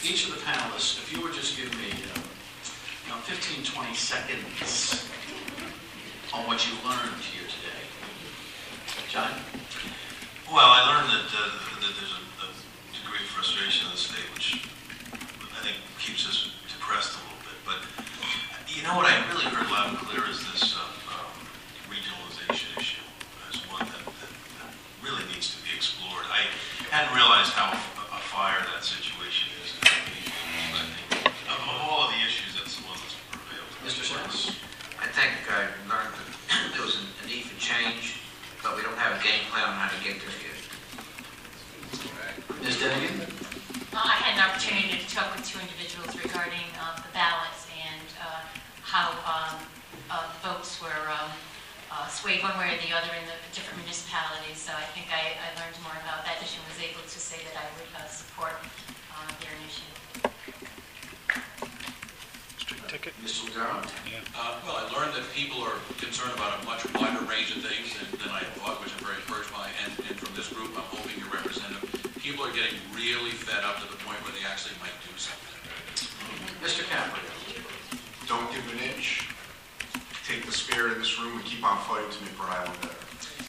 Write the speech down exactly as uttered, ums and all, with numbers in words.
each of the panelists, if you would just give me uh, you know, fifteen, twenty seconds on what you learned here today. John? Well, I learned that, uh, that there's a, a degree of frustration in the state, which I think keeps us depressed a little bit. But you know what I really heard loud and clear is this uh, um, regionalization issue as one that, that, that really needs to be explored. I hadn't realized how a fire that situation is. I think of all of the issues, that's the one that's prevailed. Mister Sanders? I think I learned that there was a need for change, but we don't have a game plan on how to get there yet. Miz Dennigan? Uh, I had an opportunity to talk with two individuals regarding uh, the ballots and uh, how um, uh, votes were um, uh, swayed one way or the other in the different municipalities. So I think I, I learned more about that issue and was able to say that I would uh, support uh, their initiative. Ticket. Mister Lugaro? Uh, well, I learned that people are concerned about a much wider range of things than, than I thought, which I'm very encouraged by. And, and from this group, I'm hoping you're representative. People are getting really fed up to the point where they actually might do something. Mister Caprio? Don't give an inch. Take the spirit in this room and keep on fighting to make Rhode Island better.